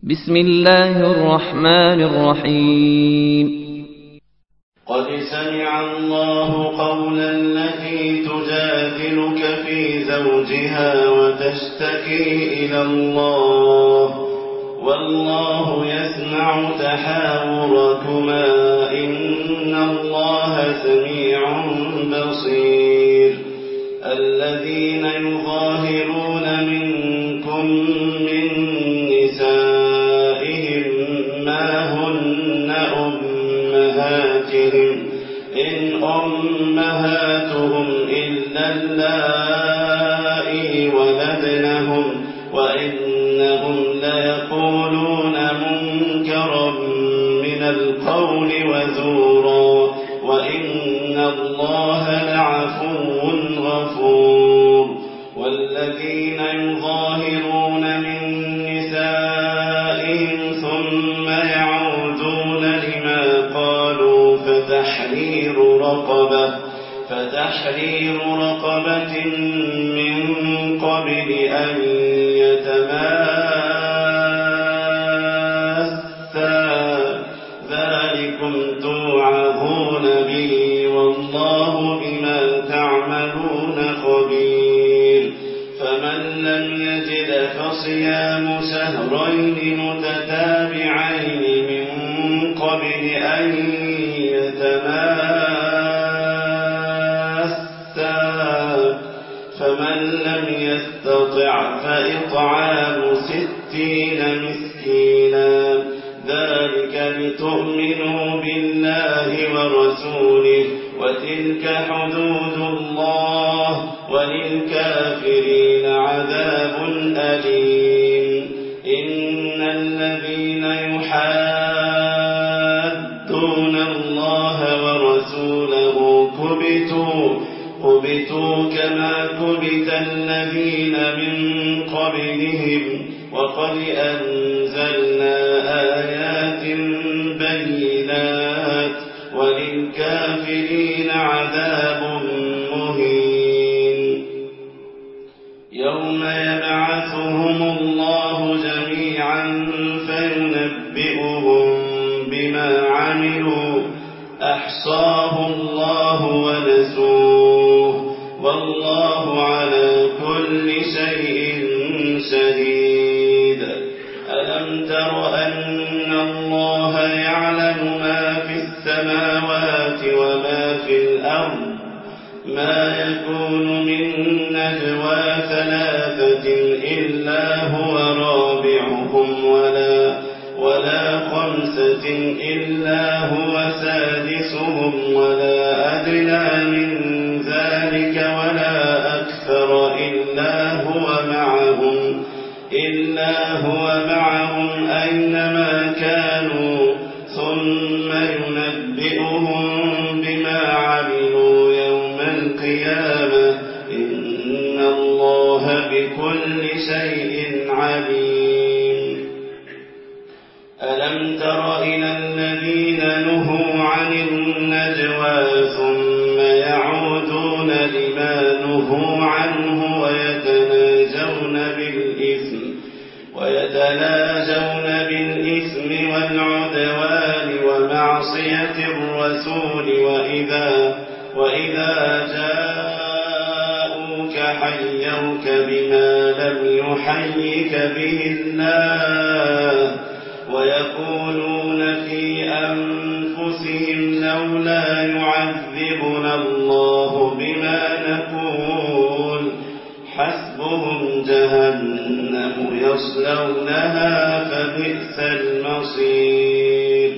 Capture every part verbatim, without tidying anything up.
بسم الله الرحمن الرحيم. قد سمع الله قول التي تجادلك في زوجها وتشتكي إلى الله والله يسمع تحاوركما إن الله سميع بصير. الذين يظاهرون منكم من نسائهم ما هن أمهاتهم إن أمهاتهم إلا اللائي ولدنهم وإنهم ليقولون منكرا من القول وزورا وإن الله لعفو غفور. والذين يظاهرون من نسائهم ثم يعودون لما قالوا فتحرير رقبة فتحرير رقبة من قبل أن يتماسا ذلكم توعظون به والله بما تعملون خبير. فمن لم يجد فصيام شهرين متتابعين من قبل أن يتماسا فمن لم يستطع فإطعام ستين مسكينا ذلك لتؤمنوا بالله ورسوله وتلك حدود الله وللكافرين عذاب أليم. إن الذين يحادون الله ورسوله كبتوا كبتوا كما كبت الذين من قبلهم وقد أنزلنا آيات بينات وللكافرين عذاب مهين. يوم يبعثهم الله جميعا فينبئهم بما عملوا أحصاه الله ونسوه والله على كل شيء شهيد. ألم تر أن الله يعلم ما في السماوات وما في الأرض ما يكون من نجوى ثلاثة إلا هو رابعهم ولا ولا خمسة إلا هو سادسهم ولا أدنى من ذلك ولا أكثر إلا هو معهم إلا هو معهم أينما كانوا ثم ينبئهم بما عملوا يوم القيامة إن الله بكل شيء عليم. ألم تر إلى الذين نهوا عن النجوى ثم يعودون لما نهوا عنه ويتناجون بالإثم ويتناجون بالإثم والعدوان ومعصية الرسول وإذا وإذا جاءوك حيوك بما لم يحيك به الله ويقولون في أنفسهم لولا يعذبنا الله بما نقول حسبهم جهنم يصلونها فبئس المصير.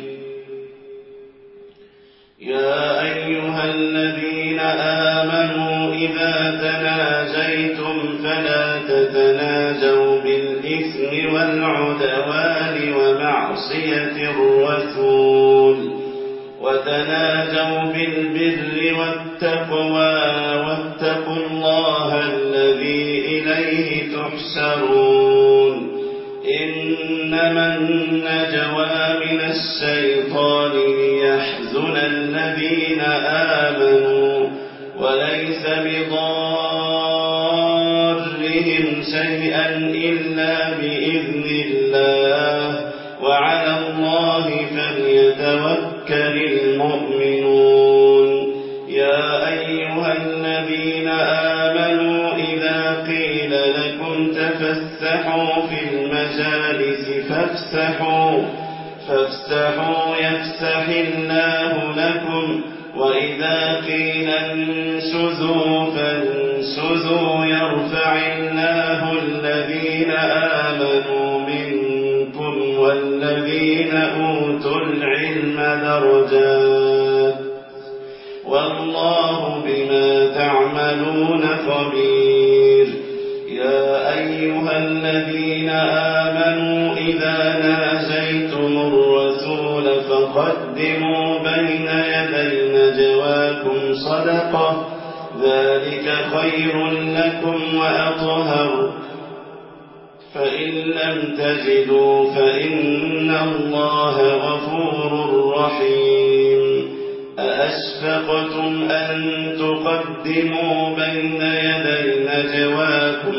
يا أيها الذين آمنوا إذا تناجيتم فلا تتناجوا بالإثم والعدوان ومعصية الرسول وتناجوا بالبر والتقوى واتقوا الله الذي إليه تحشرون. إنما النجوى من الشيطان ليحزن الذين آمنوا وليس بضارهم شيئا إلا بإذن الله الله فليتوكل المؤمنون يا أيها الذين آمنوا إذا قيل لكم تفسحوا في المجالس فافسحوا فافسحوا يفسح الله لكم وإذا قيل انشزوا فانشزوا يرفع الله الذين آمنوا منكم والذين أوتوا العلم درجات والله بما تعملون خبير يا أيها الذين آمنوا إذا ناجيتم الرسول فقدموا بين يدي نجواكم صدقة ذلك خير لكم وأطهر فإن لم تجدوا فإن الله غفور رحيم أأشفقتم أن تقدموا بين يدي نجواكم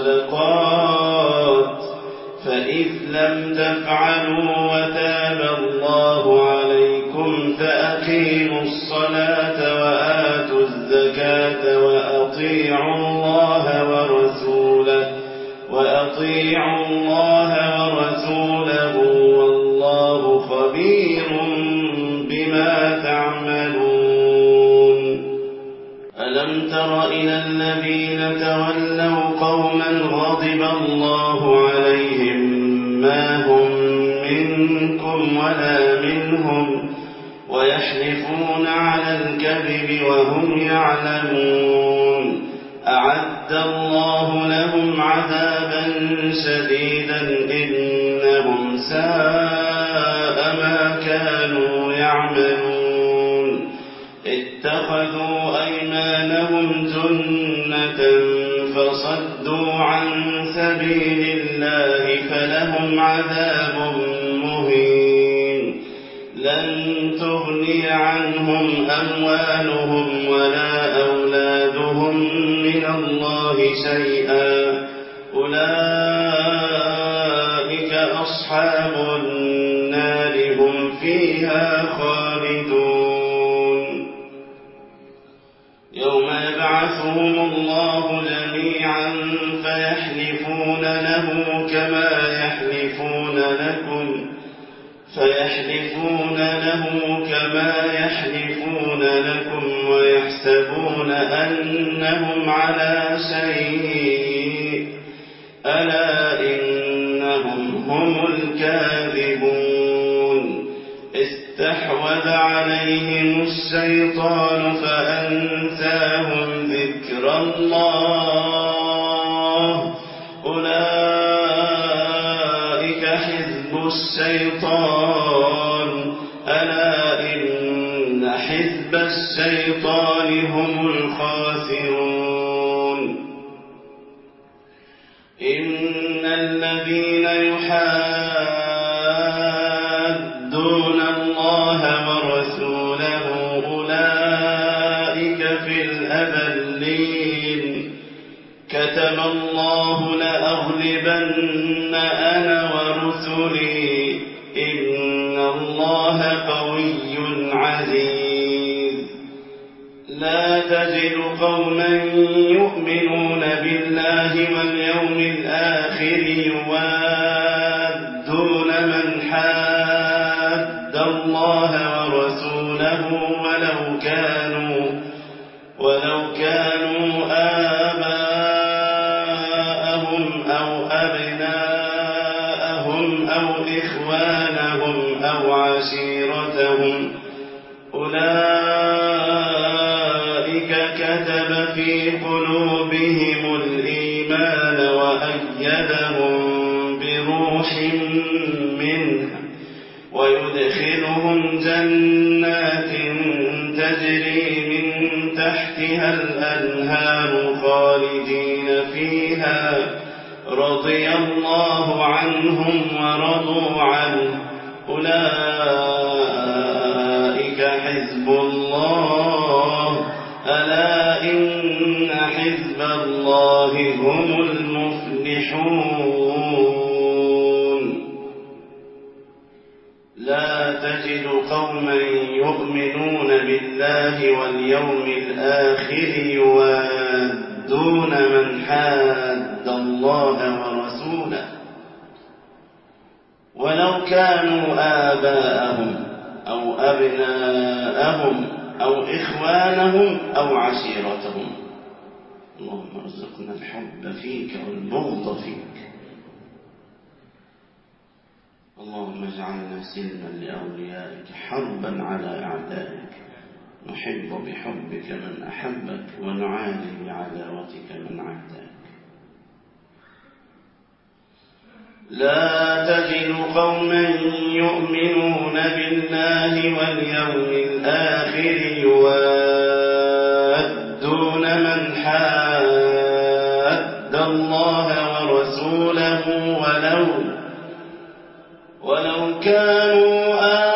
صدقات فإذ لم تفعلوا وتاب الله عليكم فأقيموا الصلاة وآتوا الزكاة وأطيعوا الله ورسوله وأطيعوا الله ورسوله والله خبير بما تعملون ألم تر إلى الذين تولوا قوما غضب الله عليهم ما هم منكم ولا منهم ويحلفون على الكذب وهم يعلمون أعد الله لهم عذابا شديدا إنهم ساء ما كانوا يعملون اتخذوا أيمانهم جنة فصدوا عن سبيل الله فلهم عذاب مهين لن تغني عنهم أموالهم ولا أولادهم من الله شيئا أولئك أصحاب النار هم فيها خالدون يوم يبعثهم الله جميعا فيحلفون له كما يحلفون لكم فيحلفون له كما يحلفون لكم ويحسبون أنهم على شيء ألا إنهم هم الكاذبون استحوذ عليهم الشيطان فأنساهم ذكر الله أولئك حزب الشيطان ألا إن حزب الشيطان هم الخاسرون إن الذين يحادون الله ورسوله أولئك في الأذلين كتب الله لأغلبن أنا ورسلي إن الله قوي عزيز لا تجد قوما يؤمنون بالله واليوم الآخر يوادون من حاد الله ورسوله ولو كانوا ولو كانوا آباءهم أو أبناءهم أو إخوانهم أو عشيرتهم أولئك كتب في قلوبهم الإيمان وأيدهم بروح منه ويدخلهم جنات تجري من تحتها الأنهار خالدين فيها رضي الله عنهم ورضوا عنه أولئك حزب الله ألا إن حزب الله هم المفلحون لا تجد قوما يؤمنون بالله واليوم الآخر يوادون من حاد الله ورسوله ولو كانوا آباءهم أو أبناءهم أو إخوانهم أو عشيرتهم. اللهم ارزقنا الحب فيك والبغض فيك. اللهم اجعلنا سلما لأوليائك حربا على أعدائك، نحب بحبك من أحبك ونعادي بعداوتك من عاداك. لا تجد قوما يؤمنون بالله واليوم الآخر يوادون من حاد الله ورسوله ولو ولو كانوا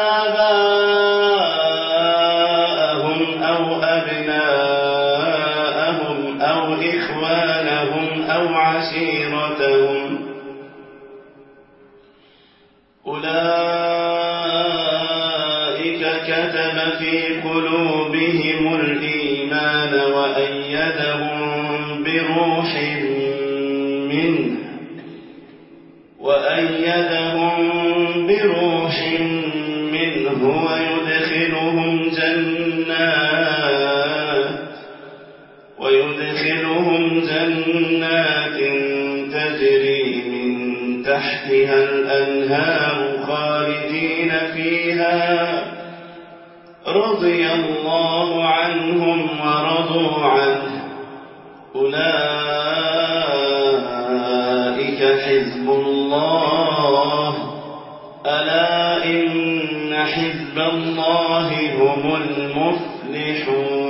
آباءهم أو أبناءهم أو إخوانهم أو عشيرتهم أولئك كتب في قلوبهم الإيمان وأيدهم بروح منه وأيدهم بروح منه ويدخلهم جنات ويدخلهم جنات تجري من تحتها الأنهار خالدين فيها رضي الله عنهم ورضوا عنه أولئك حزب الله ألا إن حزب الله هم المفلحون.